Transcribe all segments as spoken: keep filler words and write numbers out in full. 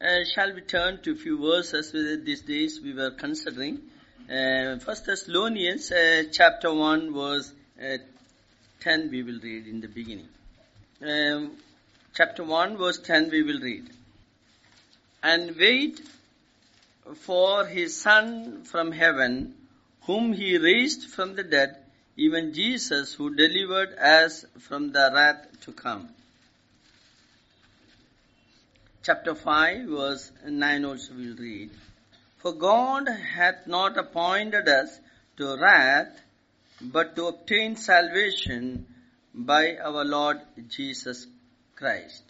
uh, shall we turn to a few verses with these days we were considering. Uh, First Thessalonians uh, chapter one verse uh, ten we will read in the beginning. Um, chapter one verse ten we will read. And wait for his Son from heaven, whom he raised from the dead, even Jesus, who delivered us from the wrath to come. Chapter five, verse nine also we'll read. For God hath not appointed us to wrath, but to obtain salvation by our Lord Jesus Christ.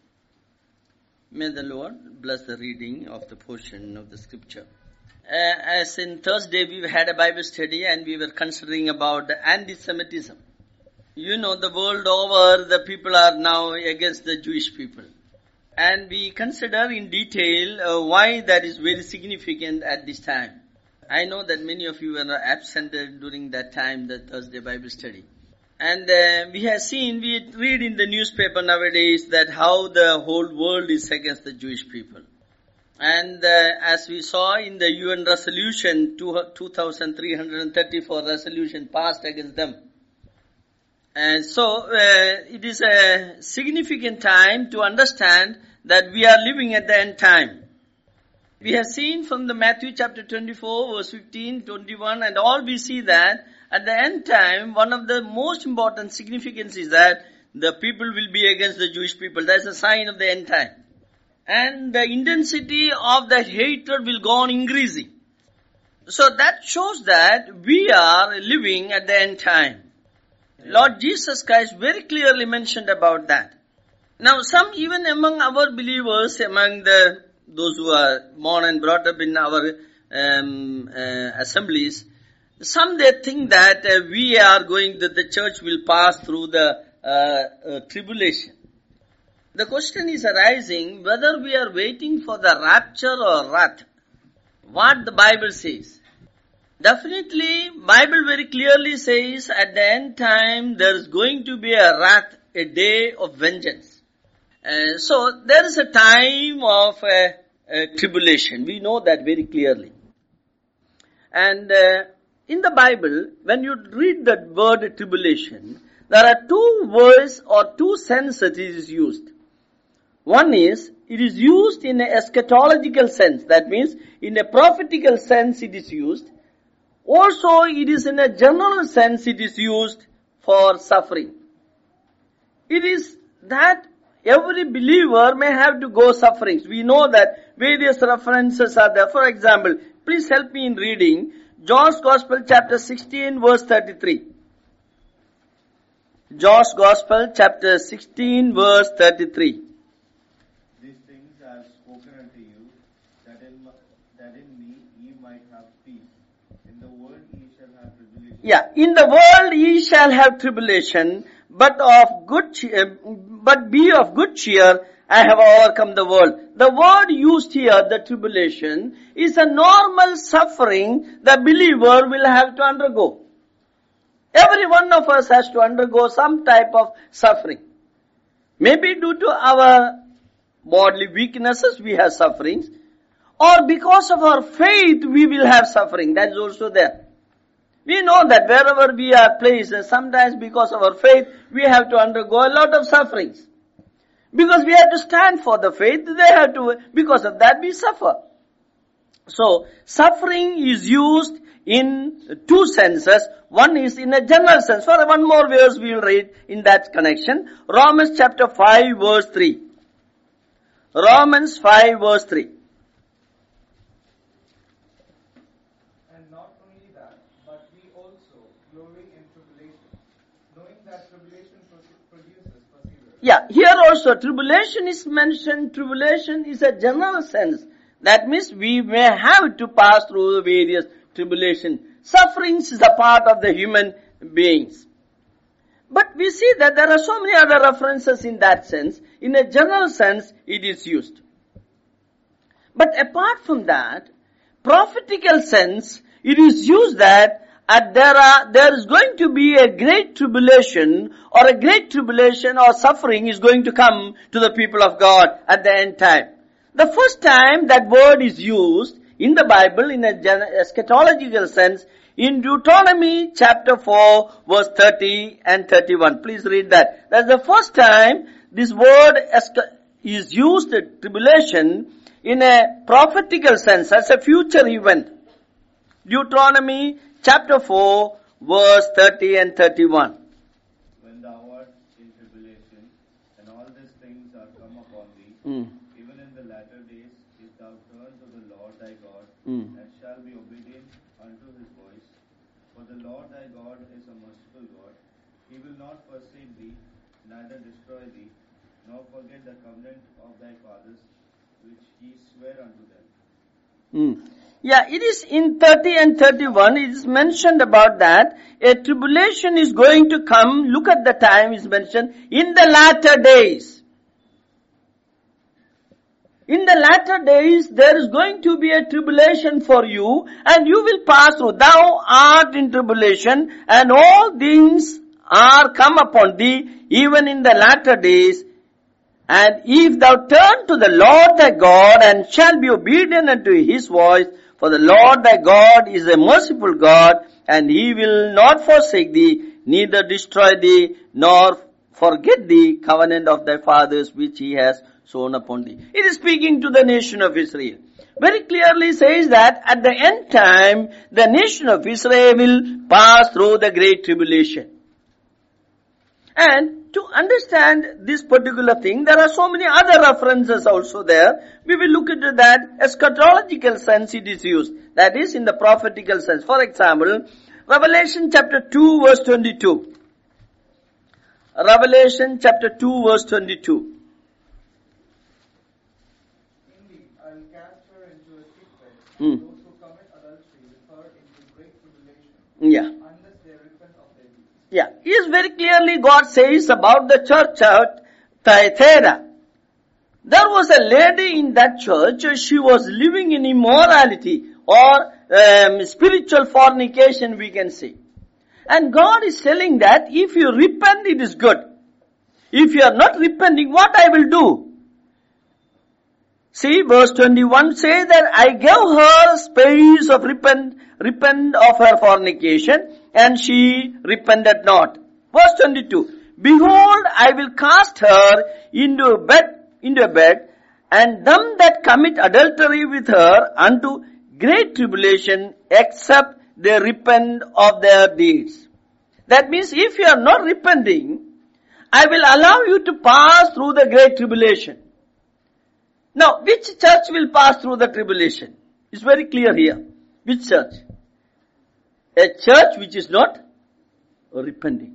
May the Lord bless the reading of the portion of the scripture. Uh, as in Thursday we had a Bible study and we were considering about the anti-Semitism. You know, the world over the people are now against the Jewish people. And we consider in detail uh, why that is very significant at this time. I know that many of you were absent during that time, the Thursday Bible study. And uh, we have seen, we read in the newspaper nowadays that how the whole world is against the Jewish people. And uh, as we saw in the U N resolution, two thousand three hundred thirty-four resolution passed against them. And so uh, it is a significant time to understand that we are living at the end time. We have seen from the Matthew chapter twenty-four, verse fifteen, twenty-one, and all we see that at the end time, one of the most important significance is that the people will be against the Jewish people. That's a sign of the end time. And the intensity of that hatred will go on increasing. So that shows that we are living at the end time. Lord Jesus Christ very clearly mentioned about that. Now some even among our believers, among the those who are born and brought up in our um, uh, assemblies, some they think that uh, we are going, that the church will pass through the uh, uh, tribulation. The question is arising whether we are waiting for the rapture or wrath. What the Bible says. Definitely, Bible very clearly says at the end time there is going to be a wrath, a day of vengeance. Uh, so there is a time of uh, uh, tribulation. We know that very clearly. And uh, in the Bible, when you read the word tribulation, there are two words or two senses it is used. One is, it is used in an eschatological sense. That means, in a prophetical sense it is used. Also, it is in a general sense it is used for suffering. It is that every believer may have to go sufferings. We know that various references are there. For example, please help me in reading John's Gospel chapter sixteen verse thirty-three. John's Gospel chapter sixteen verse thirty-three. These things I have spoken unto you, that in, that in me ye might have peace. In the world ye shall have tribulation. Yeah, in the world ye shall have tribulation, but of good cheer, but be of good cheer, I have overcome the world. The word used here, the tribulation, is a normal suffering the believer will have to undergo. Every one of us has to undergo some type of suffering. Maybe due to our bodily weaknesses we have sufferings, or because of our faith we will have suffering. That is also there. We know that wherever we are placed, sometimes because of our faith, we have to undergo a lot of sufferings. Because we have to stand for the faith, they have to, because of that we suffer. So, suffering is used in two senses. One is in a general sense. For one more verse we will read in that connection. Romans chapter five verse three. Romans five verse three. Yeah, here also tribulation is mentioned. Tribulation is a general sense. That means we may have to pass through the various tribulation. Sufferings is a part of the human beings. But we see that there are so many other references in that sense. In a general sense, it is used. But apart from that, prophetical sense, it is used that and there are, there is going to be a great tribulation or a great tribulation or suffering is going to come to the people of God at the end time. The first time that word is used in the Bible in a eschatological sense in Deuteronomy chapter four verse thirty and thirty-one. Please read that. That's the first time this word is used, tribulation, in a prophetical sense as a future event. Deuteronomy chapter four verse thirty and thirty-one. When thou art in tribulation, and all these things are come upon thee, Mm. even in the latter days, if thou turn to the Lord thy God, Mm. and shall be obedient unto his voice, for the Lord thy God is a merciful God. He will not forsake thee, neither destroy thee, nor forget the covenant of thy fathers, which he sware unto them. Mm. Yeah, it is in thirty and thirty-one, it is mentioned about that. A tribulation is going to come. Look at the time is mentioned. In the latter days. In the latter days, there is going to be a tribulation for you, and you will pass through. Thou art in tribulation, and all things are come upon thee, even in the latter days. And if thou turn to the Lord thy God, and shall be obedient unto his voice, for the Lord thy God is a merciful God, and he will not forsake thee, neither destroy thee, nor forget the covenant of thy fathers which he has sworn upon thee. It is speaking to the nation of Israel. Very clearly says that at the end time, the nation of Israel will pass through the great tribulation. And to understand this particular thing, there are so many other references also there. We will look into that. Eschatological sense it is used. That is in the prophetical sense. For example, Revelation chapter two verse twenty-two. Revelation chapter two verse twenty-two. Indeed, I will cast her into a sick bed, Hmm. and those who commit adultery with her into great tribulation, Yeah. unless they repent of their deeds. Yeah. Yes, very clearly God says about the church at Thyatira. There was a lady in that church, she was living in immorality or um, spiritual fornication we can say. And God is telling that if you repent it is good. If you are not repenting, what I will do? See, verse twenty-one says that I gave her space of repent, repent of her fornication, and she repented not. Verse twenty-two, behold, I will cast her into a bed, into a bed, and them that commit adultery with her unto great tribulation, except they repent of their deeds. That means if you are not repenting, I will allow you to pass through the great tribulation. Now, which church will pass through the tribulation? It's very clear here. Which church? A church which is not repenting.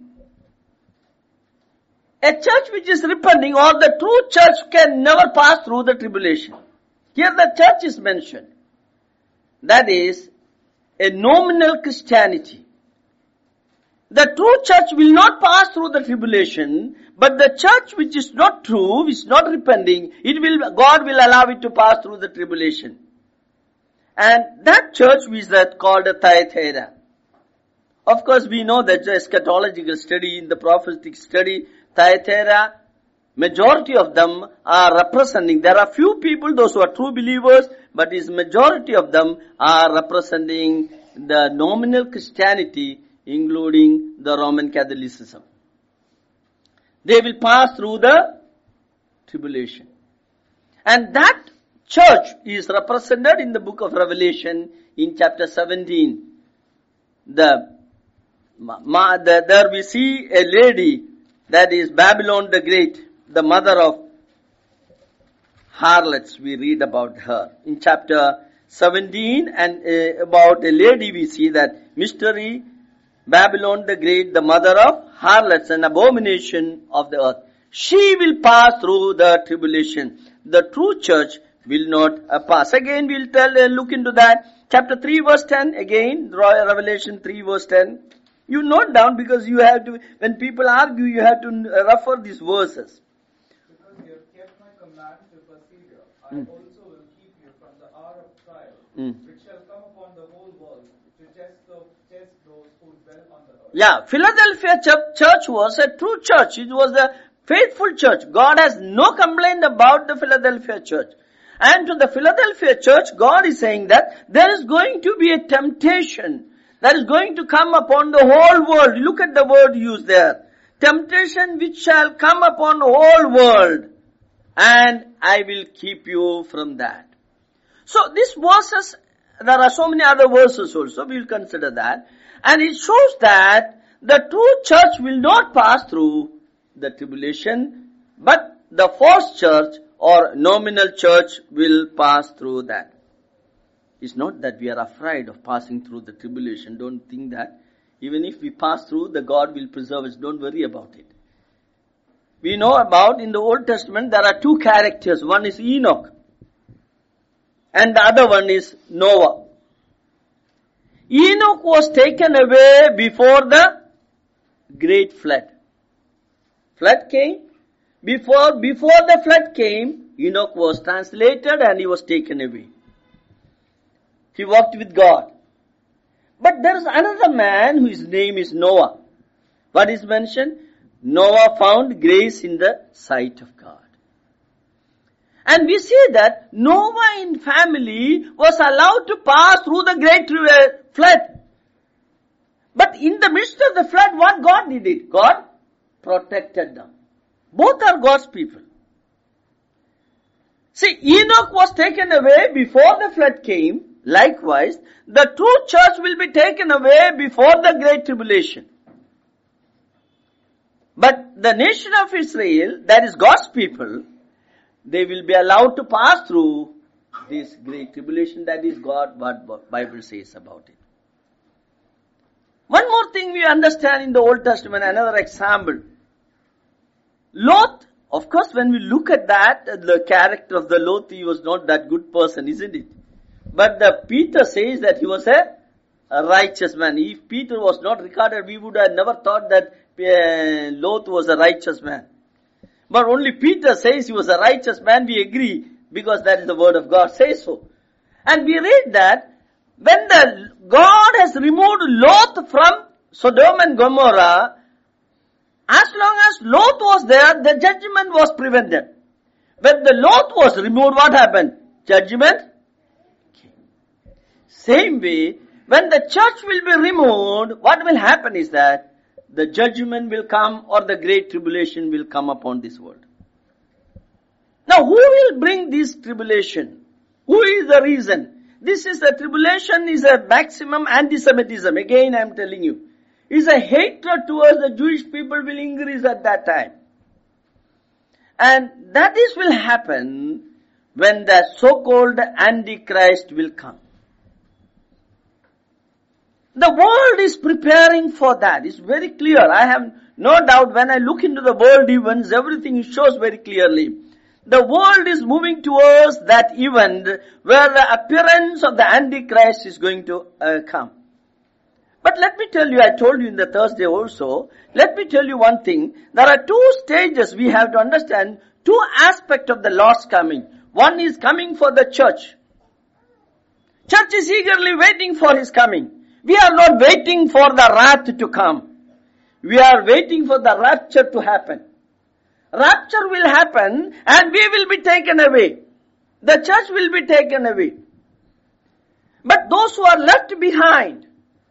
A church which is repenting, or the true church, can never pass through the tribulation. Here the church is mentioned. That is a nominal Christianity. The true church will not pass through the tribulation, but the church which is not true, which is not repenting, it will, God will allow it to pass through the tribulation. And that church is that called a Thyatira. Of course, we know that the eschatological study, in the prophetic study, Thyatira, majority of them are representing, there are few people, those who are true believers, but is majority of them are representing the nominal Christianity, including the Roman Catholicism. They will pass through the tribulation. And that church is represented in the book of Revelation in chapter seventeen. The, ma, the there we see a lady, that is Babylon the Great, the mother of harlots. We read about her in chapter seventeen, and uh, about a lady we see that mystery, Babylon the Great, the mother of harlots and abomination of the earth. She will pass through the tribulation. The true church will not uh, pass. Again, we'll tell, uh, look into that. Chapter three verse ten, again, Revelation three verse ten. You note down, because you have to, when people argue, you have to refer these verses. Because you have kept my command to persevere, I Mm. also will keep you from the hour of trial, Mm. which shall come upon the whole world, to test, the, test those who dwell on the earth. Yeah, Philadelphia ch- church was a true church. It was the faithful church. God has no complaint about the Philadelphia church. And to the Philadelphia church, God is saying that there is going to be a temptation that is going to come upon the whole world. Look at the word used there. Temptation which shall come upon the whole world, and I will keep you from that. So these verses, there are so many other verses also, we will consider that. And it shows that the true church will not pass through the tribulation, but the false church or nominal church will pass through that. It's not that we are afraid of passing through the tribulation. Don't think that. Even if we pass through, the God will preserve us. Don't worry about it. We know about, in the Old Testament, there are two characters. One is Enoch, and the other one is Noah. Enoch was taken away before the great flood. Flood came. Before, before the flood came, Enoch was translated and he was taken away. He walked with God. But there is another man whose name is Noah. What is mentioned? Noah found grace in the sight of God. And we see that Noah in family was allowed to pass through the great flood. But in the midst of the flood, what God did it? God protected them. Both are God's people. See, Enoch was taken away before the flood came. Likewise, the true church will be taken away before the great tribulation. But the nation of Israel, that is God's people, they will be allowed to pass through this great tribulation. That is God, what Bible says about it. One more thing we understand in the Old Testament, another example. Lot, of course, when we look at that, the character of the Lot, he was not that good person, isn't it? But the Peter says that he was a, a righteous man. If Peter was not recorded, we would have never thought that uh, Lot was a righteous man. But only Peter says he was a righteous man, we agree, because that is the word of God says so. And we read that when the God has removed Lot from Sodom and Gomorrah, as long as Lot was there, the judgment was prevented. When the Lot was removed, what happened? Judgment came. Same way, when the church will be removed, what will happen is that the judgment will come or the great tribulation will come upon this world. Now, who will bring this tribulation? Who is the reason? This is the tribulation is a maximum anti-Semitism. Again, I am telling you. Is a hatred towards the Jewish people will increase at that time. And that is will happen when the so-called Antichrist will come. The world is preparing for that. It's very clear. I have no doubt when I look into the world events, everything shows very clearly. The world is moving towards that event where the appearance of the Antichrist is going to uh, come. But let me tell you, I told you in the Thursday also, let me tell you one thing. There are two stages we have to understand, two aspects of the Lord's coming. One is coming for the church. Church is eagerly waiting for His coming. We are not waiting for the wrath to come. We are waiting for the rapture to happen. Rapture will happen and we will be taken away. The church will be taken away. But those who are left behind,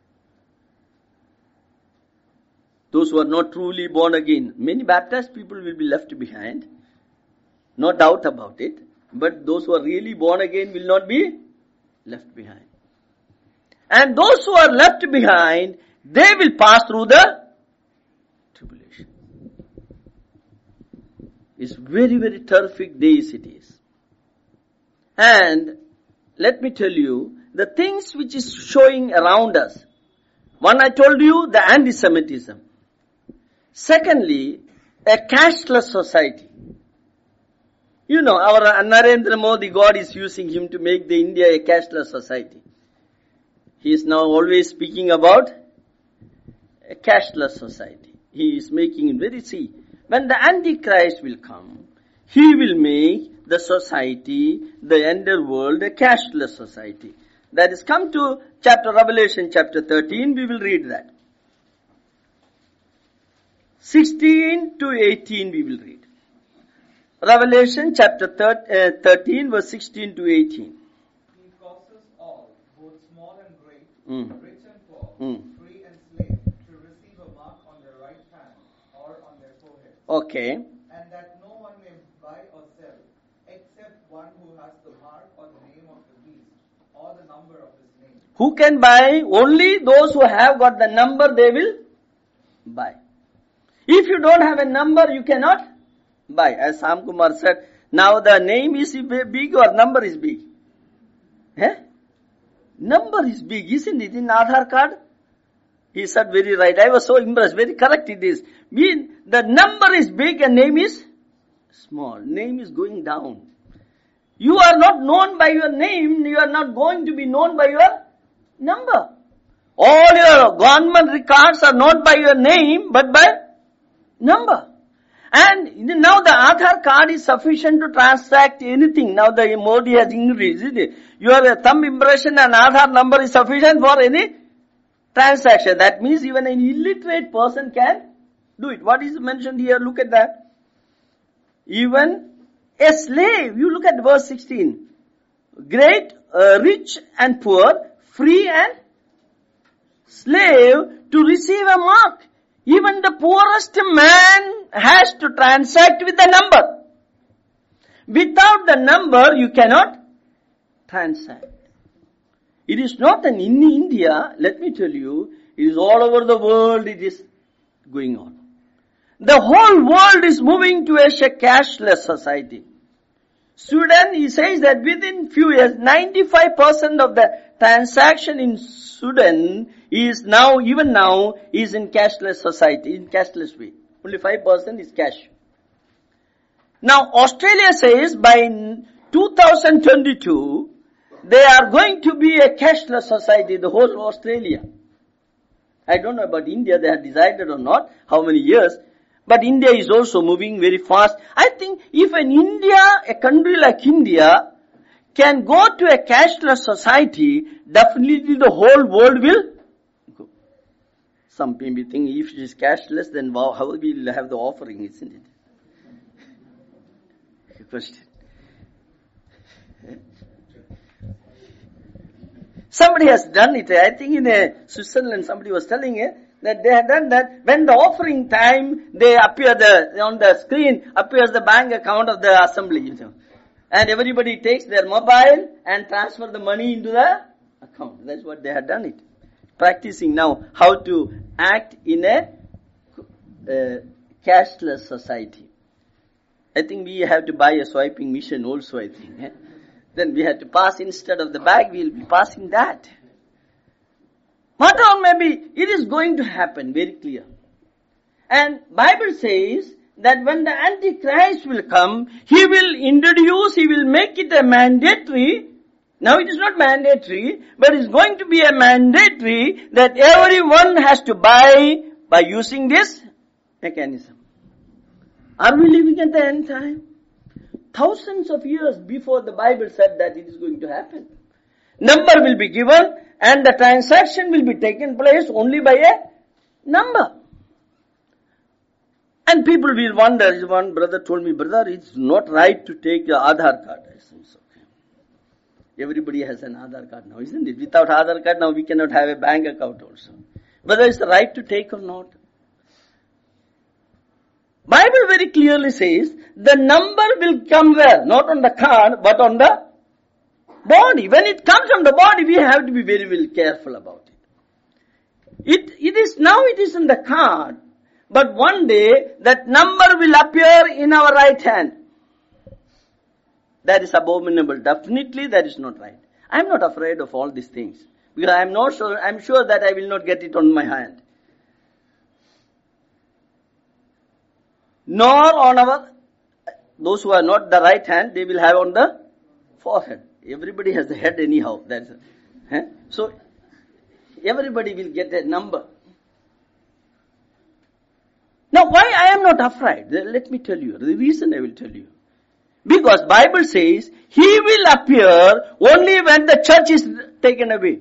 those who are not truly born again, many baptized people will be left behind. No doubt about it. But those who are really born again will not be left behind. And those who are left behind, they will pass through the tribulation. It's very, very terrific days it is. And let me tell you, the things which is showing around us. One, I told you, the anti-Semitism. Secondly, a cashless society. You know, our Narendra Modi, God is using him to make the India a cashless society. He is now always speaking about a cashless society. He is making it very, see, when the Antichrist will come, he will make the society, the underworld, a cashless society. That is, come to chapter Revelation chapter thirteen, we will read that. sixteen to eighteen we will read. Revelation chapter thirteen verse sixteen to eighteen. He causes all, both small and great, Mm. rich and poor, Mm. free and slave, to receive a mark on their right hand or on their forehead, Okay. and that no one may buy or sell, except one who has the mark or the name of the beast, or the number of his name. Who can buy? Only those who have got the number they will buy. If you don't have a number, you cannot buy. As Sam Kumar said, now the name is big or number is big? Eh? Number is big, isn't it, in Aadhaar card? He said very right. I was so impressed. Very correct it is. Mean the number is big and name is small. Name is going down. You are not known by your name. You are not going to be known by your number. All your government records are not by your name, but by number. And now the Aadhaar card is sufficient to transact anything. Now the Modi has increased, isn't it? Your thumb impression and Aadhaar number is sufficient for any transaction. That means even an illiterate person can do it. What is mentioned here? Look at that. Even a slave. You look at verse sixteen. Great, uh, rich and poor, free and slave to receive a mark. Even the poorest man has to transact with the number. Without the number, you cannot transact. It is not an in India, let me tell you, it is all over the world it is going on. The whole world is moving to a cashless society. Sweden, he says that within few years, ninety-five percent of the transaction in Sweden is now, even now, is in cashless society, in cashless way. Only five percent is cash. Now, Australia says by two thousand twenty-two, they are going to be a cashless society, the whole Australia. I don't know about India, they have decided or not, how many years. But India is also moving very fast. I think if an India, a country like India, can go to a cashless society, definitely the whole world will go. Some people think if it is cashless, then wow, how will we have the offering, isn't it? Question. Somebody has done it. I think in uh, Switzerland, somebody was telling it that they had done that. When the offering time, they appear the on the screen appears the bank account of the assembly, you know, and everybody takes their mobile and transfer the money into the account. That's what they had done it. Practicing now how to act in a uh, cashless society. I think we have to buy a swiping machine also, I think. Eh? Then we have to pass instead of the bag, we will be passing that. Whatever maybe, it is going to happen, very clear. And Bible says that when the Antichrist will come, he will introduce, he will make it a mandatory. Now it is not mandatory, but it is going to be a mandatory that everyone has to buy by using this mechanism. Are we living at the end time? Thousands of years before the Bible said that it is going to happen. Number will be given and the transaction will be taken place only by a number. And people will wonder, one brother told me, brother, it's not right to take your Aadhaar card. I said, it's okay. Everybody has an Aadhaar card now, isn't it? Without Aadhaar card now we cannot have a bank account also. Whether it's the right to take or not. Bible very clearly says, the number will come where? Not on the card, but on the body. When it comes on the body, we have to be very, very careful about it. It, it is, now it is in the card, but one day, that number will appear in our right hand. That is abominable. Definitely that is not right. I am not afraid of all these things. Because I am not sure, I am sure that I will not get it on my hand. Nor on our, those who are not the right hand, they will have on the forehead. Everybody has the head anyhow. That's, eh? So, everybody will get a number. Now, why I am not afraid? Let me tell you. The reason I will tell you. Because Bible says, He will appear only when the church is taken away.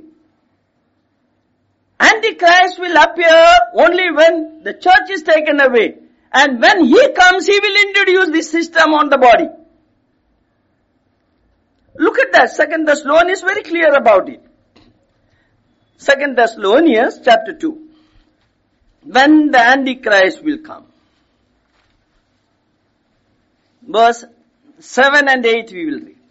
Antichrist will appear only when the church is taken away. And when he comes, he will introduce this system on the body. Look at that. Second Thessalonians is very clear about it. Second Thessalonians chapter two. When the Antichrist will come. Verse seven and eight we will read.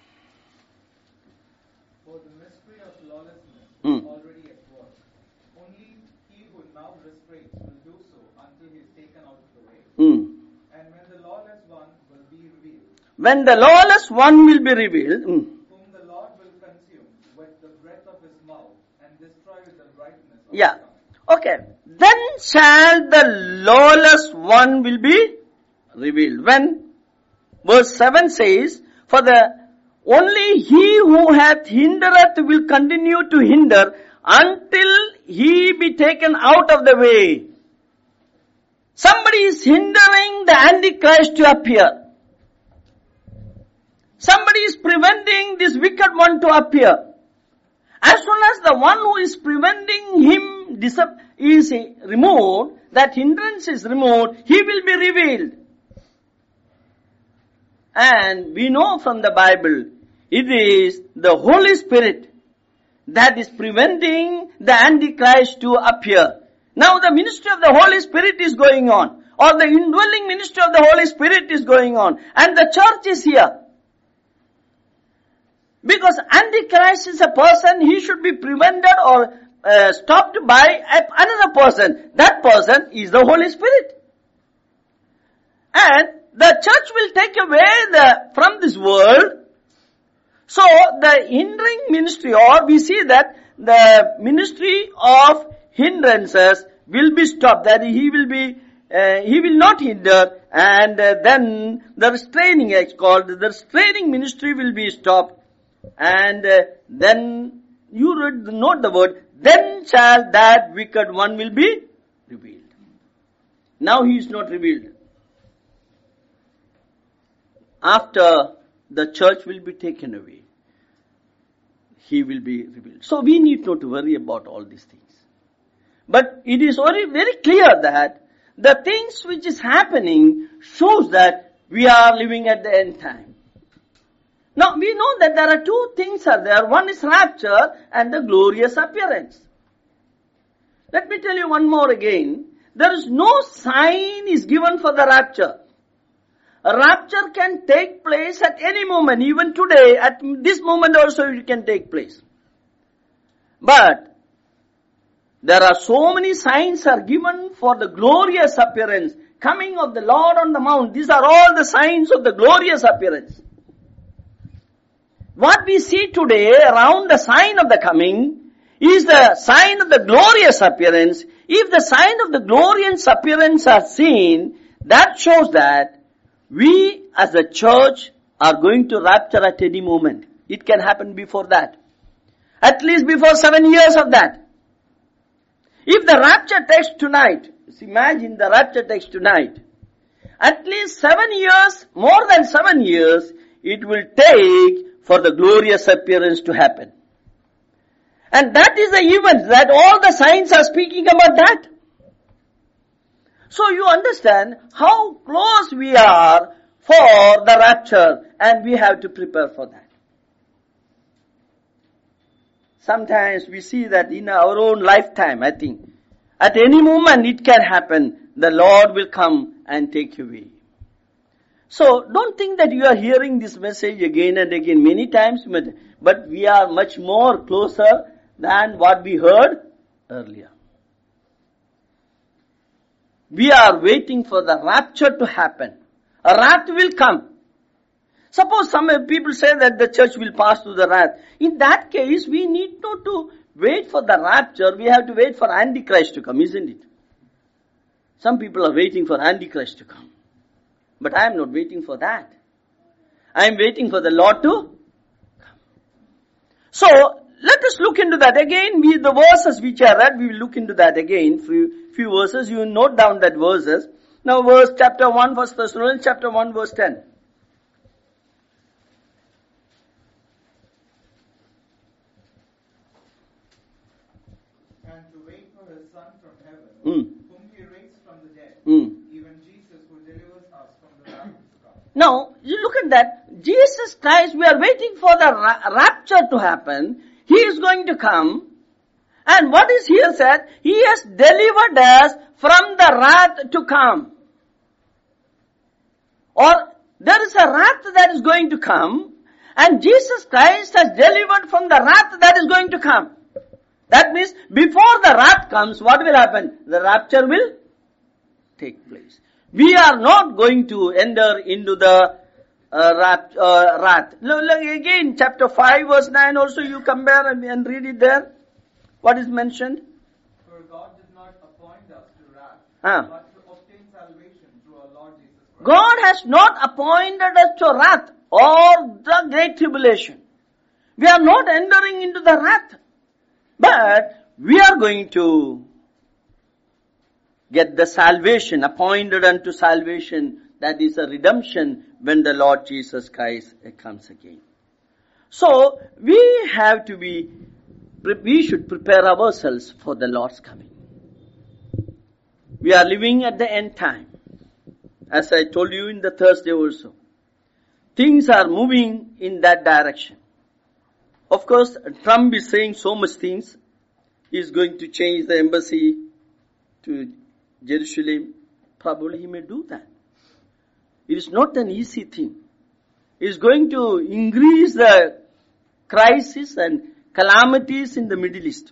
For the mystery of lawlessness Hmm. is already at work. Only he who now restrains will do so until he is taken out of the way. Hmm. And when the lawless one will be revealed, When the lawless one will be revealed, hmm, whom the Lord will consume with the breath of his mouth and destroy with the brightness of yeah, his coming. okay. Then shall the lawless one will be revealed. When? Verse seven says, for the only he who hath hindereth will continue to hinder until he be taken out of the way. Somebody is hindering the Antichrist to appear. Somebody is preventing this wicked one to appear. As soon as the one who is preventing him dis- is removed, that hindrance is removed, he will be revealed. And we know from the Bible, it is the Holy Spirit that is preventing the Antichrist to appear. Now the ministry of the Holy Spirit is going on, or the indwelling ministry of the Holy Spirit is going on, and the church is here. Because Antichrist is a person, he should be prevented or uh, stopped by a, another person. That person is the Holy Spirit. And the church will take away the from this world. So the hindering ministry, or we see that the ministry of hindrances will be stopped. That he will be, uh, he will not hinder, and uh, then the restraining is called. The restraining ministry will be stopped. And uh, then you read, note the word, then shall that wicked one will be revealed. Now he is not revealed. After the church will be taken away, he will be revealed. So we need not to worry about all these things. But it is very, very clear that the things which is happening shows that we are living at the end time. Now, we know that there are two things are there. One is rapture and the glorious appearance. Let me tell you one more again. There is no sign is given for the rapture. A rapture can take place at any moment. Even today, at this moment also it can take place. But there are so many signs are given for the glorious appearance. Coming of the Lord on the mount. These are all the signs of the glorious appearance. What we see today around the sign of the coming is the sign of the glorious appearance. If the sign of the glorious appearance are seen, that shows that we as a church are going to rapture at any moment. It can happen before that. At least before seven years of that. If the rapture takes tonight, imagine the rapture takes tonight. At least seven years, more than seven years, it will take for the glorious appearance to happen. And that is the event that all the signs are speaking about that. So you understand how close we are for the rapture, and we have to prepare for that. Sometimes we see that in our own lifetime, I think, at any moment it can happen, the Lord will come and take you away. So don't think that you are hearing this message again and again many times, but we are much more closer than what we heard earlier. We are waiting for the rapture to happen. A wrath will come. Suppose some people say that the church will pass through the wrath. In that case, we need not to wait for the rapture. We have to wait for Antichrist to come, isn't it? Some people are waiting for Antichrist to come. But I am not waiting for that. I am waiting for the Lord to come. So, let us look into that again. We, the verses which I read, we will look into that again. Few, few verses, you note down that verses. Now verse chapter one, First Thessalonians chapter one, verse ten. And to wait for his Son from heaven, Mm. whom he raised from the dead, Mm. even Jesus who delivers us from the wrath to come. Now, you look at that. Jesus Christ, we are waiting for the ra- rapture to happen. He is going to come. And what is here said? He has delivered us from the wrath to come. Or there is a wrath that is going to come, and Jesus Christ has delivered from the wrath that is going to come. That means before the wrath comes, what will happen? The rapture will take place. We are not going to enter into the uh, wrath. Uh, wrath. Look, look again, chapter five, verse nine also, you compare and, and read it there. What is mentioned? For God did not appoint us to wrath, Ah. but to obtain salvation through our Lord Jesus Christ. God has not appointed us to wrath or the great tribulation. We are not entering into the wrath. But we are going to get the salvation, appointed unto salvation, that is a redemption when the Lord Jesus Christ comes again. So, we have to be, we should prepare ourselves for the Lord's coming. We are living at the end time. As I told you in the Thursday also. Things are moving in that direction. Of course, Trump is saying so much things. He is going to change the embassy to Jerusalem. Probably he may do that. It is not an easy thing. He is going to increase the crisis and calamities in the Middle East.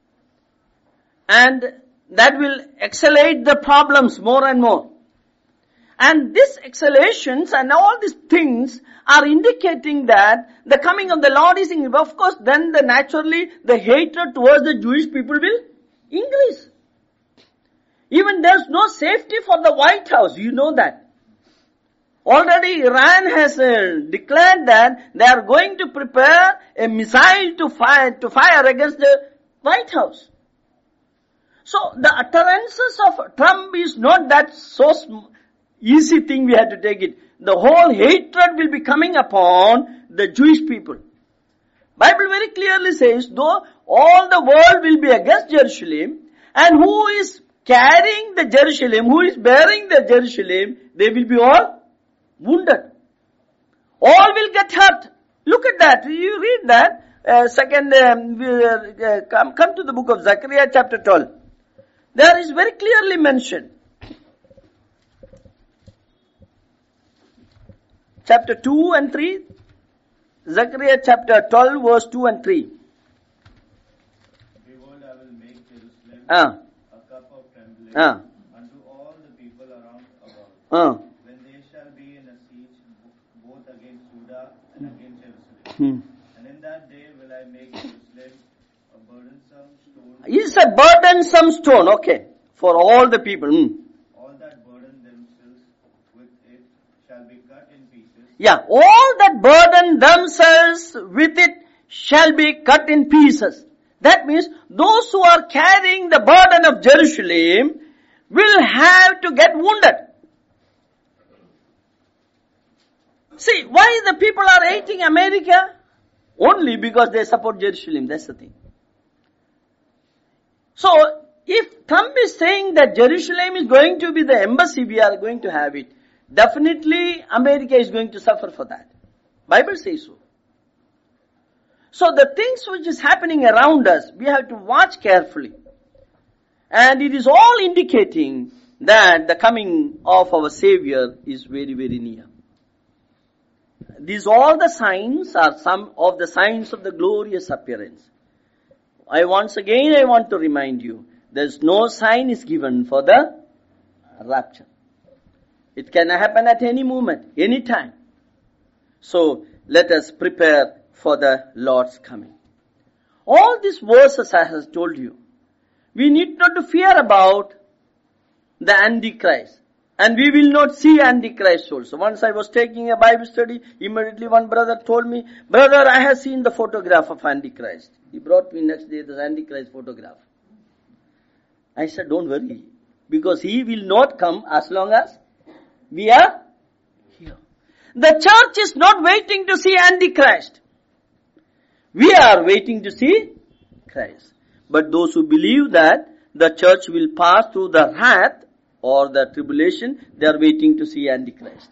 And that will accelerate the problems more and more. And these exhalations and all these things are indicating that the coming of the Lord is in. Of course, then the naturally the hatred towards the Jewish people will increase. Even there's no safety for the White House. You know that. Already Iran has uh, declared that they are going to prepare a missile to fire to fire against the White House. So the utterances of Trump is not that so sm- easy thing we have to take it. The whole hatred will be coming upon the Jewish people. Bible very clearly says, though all the world will be against Jerusalem, and who is carrying the Jerusalem, who is bearing the Jerusalem, they will be all wounded. All will get hurt. Look at that. You read that. Uh, second, um, uh, come, come to the book of Zechariah chapter twelve. There is very clearly mentioned. Chapter two and three. Zechariah chapter twelve, verse two and three. Behold, I will make Jerusalem Ah. a cup of trembling Ah. unto all the people around about, Ah. when they shall be in a siege both against Judah and against Jerusalem. Hmm. And in that day will I make Jerusalem a burdensome stone. It's a burdensome stone, okay, for all the people. Hmm. All that burden themselves with it shall be cut in pieces, Yeah, all that burden themselves with it shall be cut in pieces. That means those who are carrying the burden of Jerusalem will have to get wounded. See, why the people are hating America? Only because they support Jerusalem, that's the thing. So, if Trump is saying that Jerusalem is going to be the embassy, we are going to have it, definitely America is going to suffer for that. Bible says so. So the things which is happening around us, we have to watch carefully. And it is all indicating that the coming of our Savior is very, very near. These all the signs are some of the signs of the glorious appearance. I once again I want to remind you, there's no sign is given for the rapture. It can happen at any moment, any time. So let us prepare for the Lord's coming. All these verses I have told you, we need not to fear about the Antichrist. And we will not see Antichrist also. Once I was taking a Bible study, immediately one brother told me, brother, I have seen the photograph of Antichrist. He brought me next day the Antichrist photograph. I said, don't worry, because he will not come as long as we are here. The church is not waiting to see Antichrist. We are waiting to see Christ. But those who believe that the church will pass through the wrath, or the tribulation, they are waiting to see Antichrist.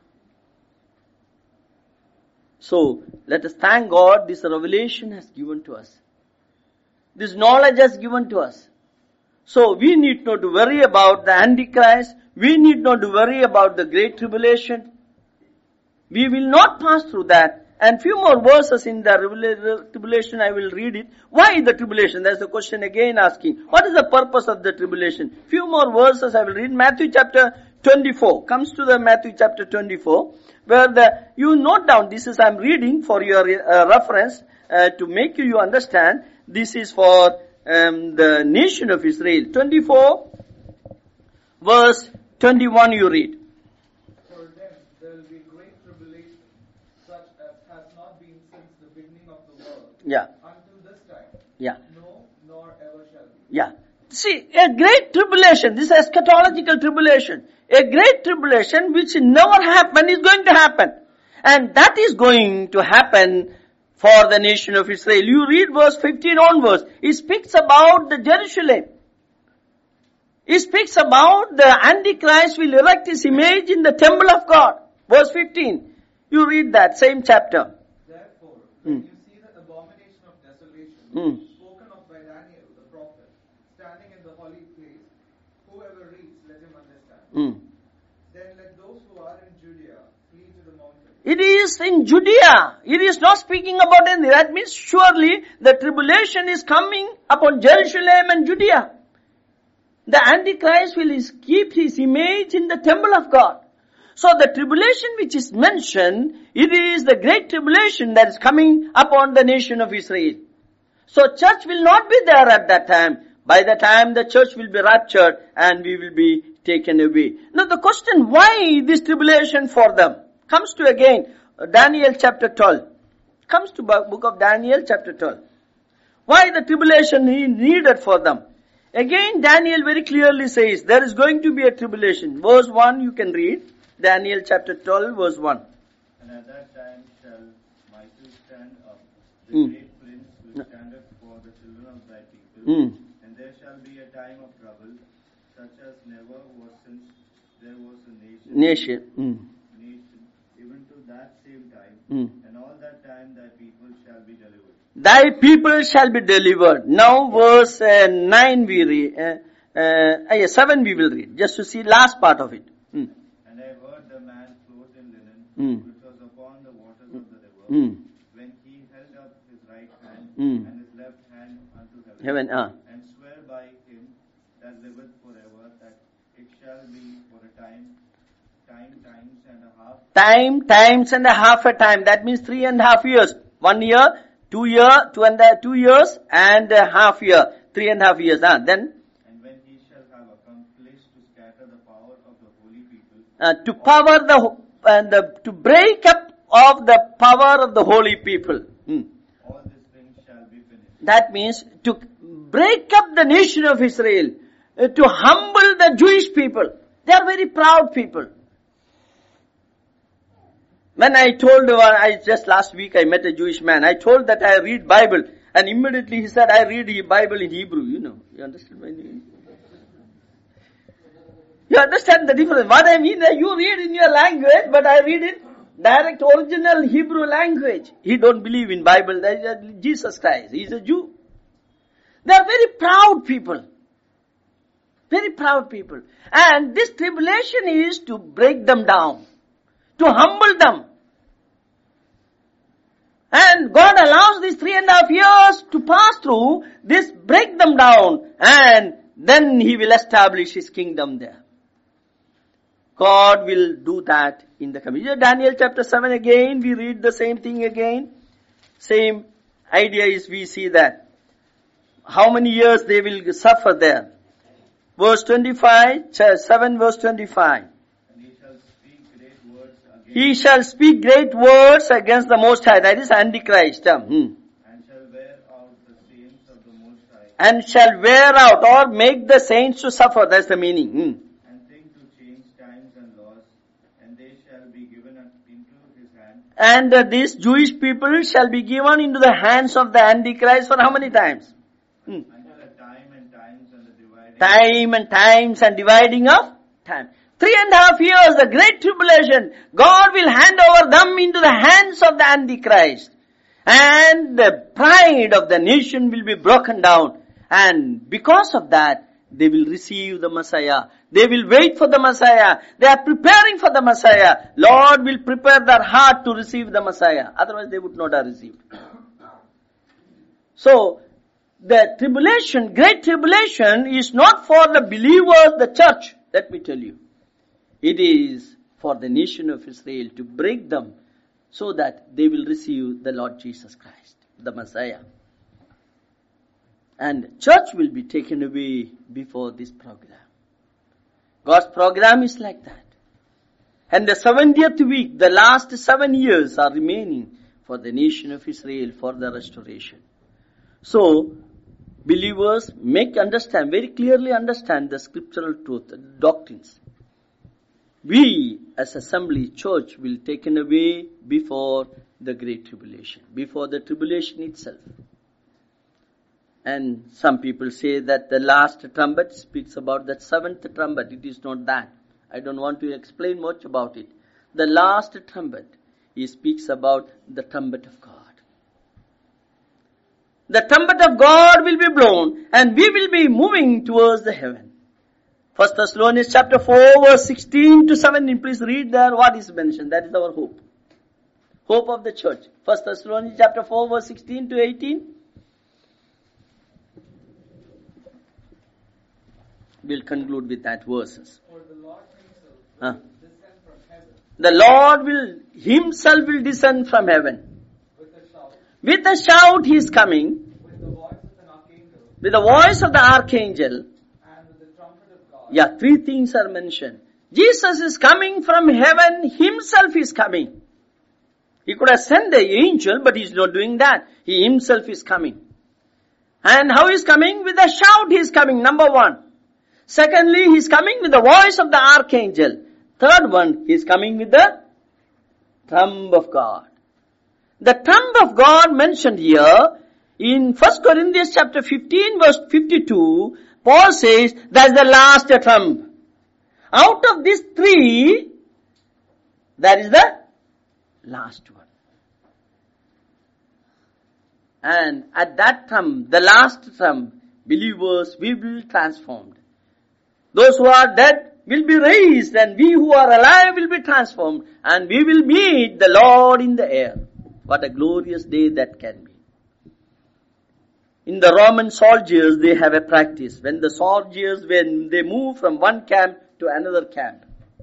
So, let us thank God this revelation has given to us. This knowledge has given to us. So, we need not to worry about the Antichrist. We need not to worry about the great tribulation. We will not pass through that. And few more verses in the tribulation, I will read it. Why the tribulation? There's a question again asking. What is the purpose of the tribulation? Few more verses I will read. Matthew chapter twenty-four. Comes to the Matthew chapter twenty-four. Where the, you note down, this is I'm reading for your uh, reference, uh, to make you understand. This is for um, the nation of Israel. twenty-four, verse twenty-one you read. For them there will be great tribulation, such as has not been since the beginning of the world, Yeah, until this time, yeah, no, nor ever shall be. yeah. See, a great tribulation, this is eschatological tribulation. A great tribulation which never happened is going to happen. And that is going to happen for the nation of Israel. You read verse fifteen onwards. It speaks about the Jerusalem. It speaks about the Antichrist will erect his image in the temple of God. Verse fifteen. You read that, same chapter. Therefore, when Mm. you see the abomination of desolation, Mm. spoken of by Daniel the prophet, standing in the holy place, whoever reads, let him understand. Mm. Then let those who are in Judea flee to the mountains. It is in Judea. It is not speaking about anything. That means surely the tribulation is coming upon Jerusalem and Judea. The Antichrist will is- keep his image in the temple of God. So the tribulation which is mentioned, it is the great tribulation that is coming upon the nation of Israel. So church will not be there at that time. By the time the church will be raptured and we will be taken away. Now the question, why this tribulation for them? Comes to again, uh, Daniel chapter twelve. Comes to book of Daniel chapter twelve. Why the tribulation is needed for them? Again, Daniel very clearly says, there is going to be a tribulation. Verse one you can read. Daniel chapter twelve, verse one. And at that time shall Michael stand up, the Mm. great prince which standeth for the children of thy people. Mm. And there shall be a time of trouble, such as never was since there was a nation, Nation. Mm. nation, even to that same time. Mm. And all that time thy people shall be delivered. Thy people shall be delivered. Now verse uh, nine we read. Uh, uh, yeah, seven we will read. Just to see last part of it. Mm. And I heard the man clothed in linen, Mm. which was upon the waters of the river, Mm. when he held up his right hand Mm. and his left hand unto heaven, Heaven, ah. and swear by him that liveth forever, that it shall be for a time, time, times and a half, Time, times and a half a time. That means three and a half years. One year, two year, two and a, two years and a half year. Three and a half years. Ah, then and when he shall have accomplished to scatter the power of the holy people, uh, to power the and the, to break up of the power of the holy people. Hmm. all these things shall be finished. That means to break up the nation of Israel, uh, to humble the Jewish people. They are very proud people. When I told, one, I just last week I met a Jewish man. I told that I read Bible, and immediately he said, I read the Bible in Hebrew. You know, you understand my name? You understand the difference? What I mean, you read in your language, but I read it direct original Hebrew language. He don't believe in Bible. That is Jesus Christ. He's a Jew. They are very proud people. Very proud people. And this tribulation is to break them down, to humble them. And God allows these three and a half years to pass through, this break them down, and then He will establish His kingdom there. God will do that in the coming. Daniel chapter seven again, we read the same thing again. Same idea is we see that. How many years they will suffer there. Verse twenty-five, seven verse twenty-five. And he shall speak great words against, He shall speak great words against the Most High. That is Antichrist. Hmm. and shall wear out the saints of the Most High, And shall wear out or make the saints to suffer. That's the meaning. Hmm. and think to change times and laws, and they shall be given into his hand, And uh, these Jewish people shall be given into the hands of the Antichrist for how many times? Hmm. until a time and times and the dividing Time and times and dividing of time. Three and a half years, the great tribulation, God will hand over them into the hands of the Antichrist. And the pride of the nation will be broken down. And because of that, they will receive the Messiah. They will wait for the Messiah. They are preparing for the Messiah. Lord will prepare their heart to receive the Messiah. Otherwise they would not have received. So, the tribulation, great tribulation is not for the believers, the church, let me tell you. It is for the nation of Israel to break them so that they will receive the Lord Jesus Christ, the Messiah. And church will be taken away before this program. God's program is like that. And the seventieth week, the last seven years are remaining for the nation of Israel for the restoration. So, believers make understand, very clearly understand the scriptural truth, the doctrines. We as assembly church will taken away before the great tribulation, before the tribulation itself. And some people say that the last trumpet speaks about that seventh trumpet. It is not that. I don't want to explain much about it. The last trumpet, he speaks about the trumpet of God. The trumpet of God will be blown and we will be moving towards the heaven. First Thessalonians chapter four verse sixteen to seventeen. Please read there what is mentioned. That is our hope. Hope of the church. First Thessalonians chapter four verse sixteen to eighteen. We'll conclude with that verses. For the Lord himself will Huh? descend from heaven The Lord will, himself will descend from heaven. with a shout, With a shout he is coming. with the voice of an archangel, With the voice of the archangel. and with the trumpet of God. Yeah, three things are mentioned. Jesus is coming from heaven, himself is coming. He could have sent the angel, but he's not doing that. He himself is coming. And how is coming? With a shout he is coming, number one. Secondly, he is coming with the voice of the archangel. Third one, he is coming with the trump of God. The trump of God mentioned here in First Corinthians chapter fifteen verse fifty-two, Paul says that's the last trump. Out of these three, that is the last one. And at that trump, the last trump, believers will be transformed. Those who are dead will be raised, and we who are alive will be transformed, and we will meet the Lord in the air. What a glorious day that can be. In the Roman soldiers, they have a practice. When the soldiers, when they move from one camp to another camp,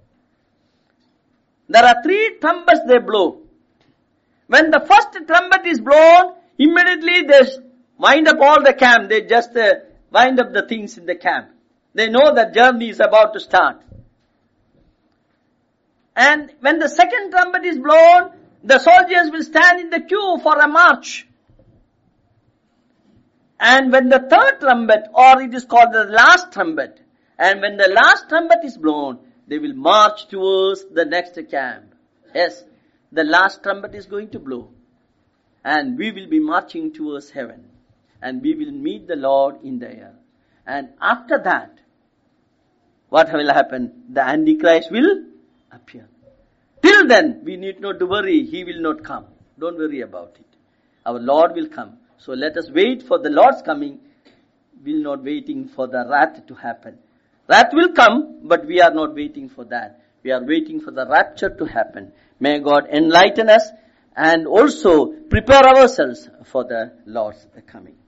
there are three trumpets they blow. When the first trumpet is blown, immediately they wind up all the camp. They just uh, wind up the things in the camp. They know that journey is about to start. And when the second trumpet is blown, the soldiers will stand in the queue for a march. And when the third trumpet, or it is called the last trumpet, and when the last trumpet is blown, they will march towards the next camp. Yes, the last trumpet is going to blow. And we will be marching towards heaven. And we will meet the Lord in the air. And after that, what will happen? The Antichrist will appear. Till then, we need not to worry. He will not come. Don't worry about it. Our Lord will come. So let us wait for the Lord's coming. We are not waiting for the wrath to happen. Wrath will come, but we are not waiting for that. We are waiting for the rapture to happen. May God enlighten us and also prepare ourselves for the Lord's coming.